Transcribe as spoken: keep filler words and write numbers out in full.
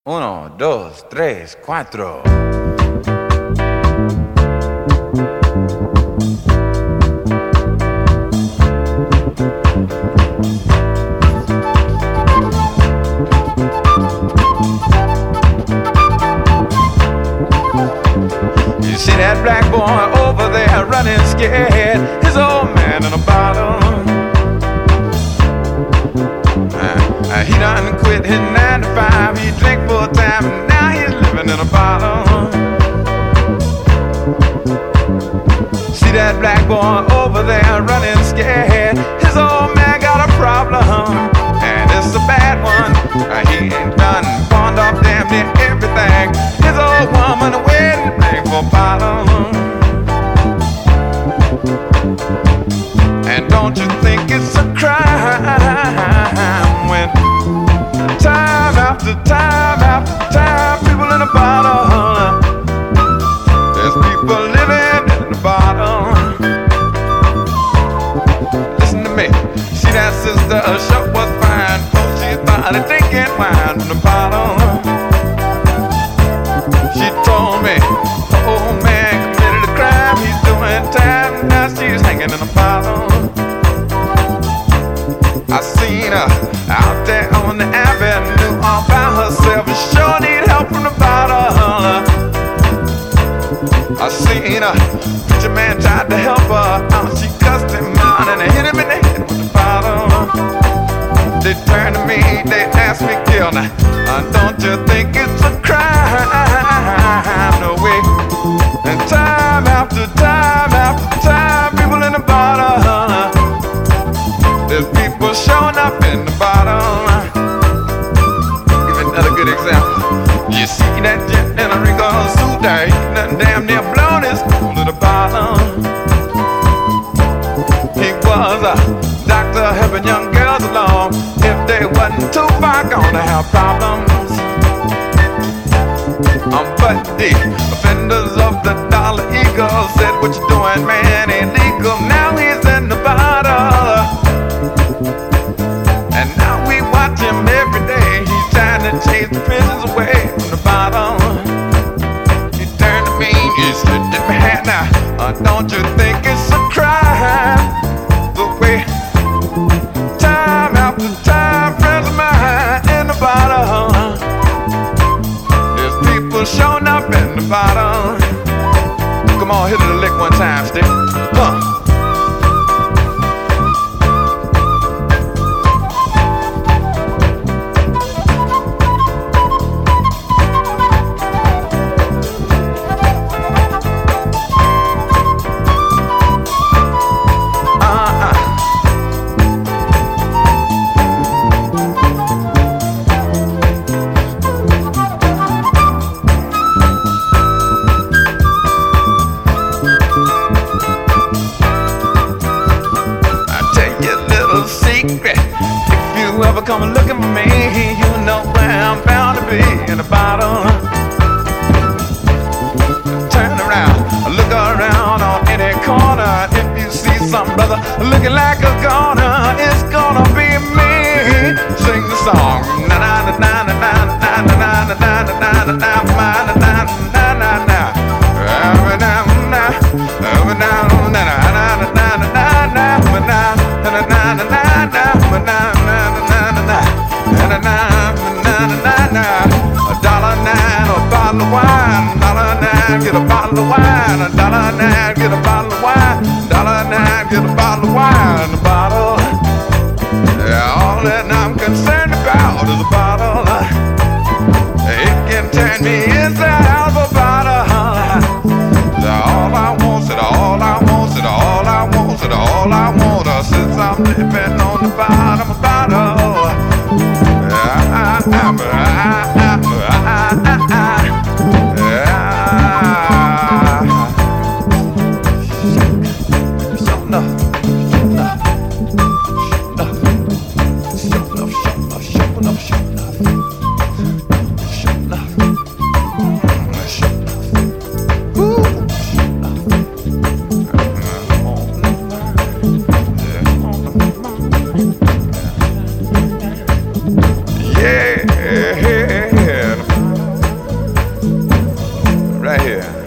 Uno, dos, tres, cuatro. You see that black boy over there running scared, his old man in a bottle. Uh, uh, he done quit his nine to five, he drink full time, and now he's living in a bottle. See that black boy over there running scared, his old man got a problem, and it's a bad one. Uh, he ain't done pawned off damn near everything. His old woman waiting playing for bottle. And don't you think it's a crime when time after time after time people in a bottle, there's people living in the bottle. Listen to me, see that sister sure was fine, oh she started drinking wine from the bottle. She told me, the old man committed a crime, he's doing time, now she's hanging in a bottle. I seen her out there on the avenue all by herself, and sure need help from the bottle. I seen her, preacher man tried to help her out, she cussed him out and hit him in the head with the bottle. They turned to me, they asked me, kill now, uh, don't you think it's a crime? No way. And time after time after time, people in the bottle, there's people showing up in the bottle. Give you another good example. You see that gent in a regal suit there, he done damn near blown his cool to the bottle. He was a doctor helping young girls along. If they wasn't too far gonna have problems. Um, but the offenders of the Dollar Eagle said, what you doing, man, ain't legal. Now he's in the bottle, and now we watch him every day. He's trying to chase the prisons away from the bottle. He turned to me, he said, "Dip my hat now, uh, don't you think it's a crime? The way time after time, friends of mine in the bottle, there's people showing up in the bottle." Come on, hit it a lick one time, stick. Huh. Come looking for me, you know where I'm bound to be, in the bottle. Turn around, look around on any corner. If you see some brother looking like a goner, it's gonna be me. Sing the song. Na na na na na na na na na na na na na na na na na na. Every now and now, every now and now, na na na na na na na na na na na na na. Na na na na na, a dollar nine, a bottle of wine. Dollar nine, get a bottle of wine. A dollar nine, get a bottle of wine. Dollar nine, get a bottle of wine. A bottle. Yeah, all that I'm concerned about is a bottle. It can turn me inside out of a bottle. All I want, said all I want, said all I want, said all I want. Since I'm living on the bottom of a bottle. I'm a, I, I'm a, I, I, I, yeah. Show enough, show enough, show enough, show enough, show enough, show enough, show enough, show enough, woo, show enough. On the mind, yeah, on the mind. right here.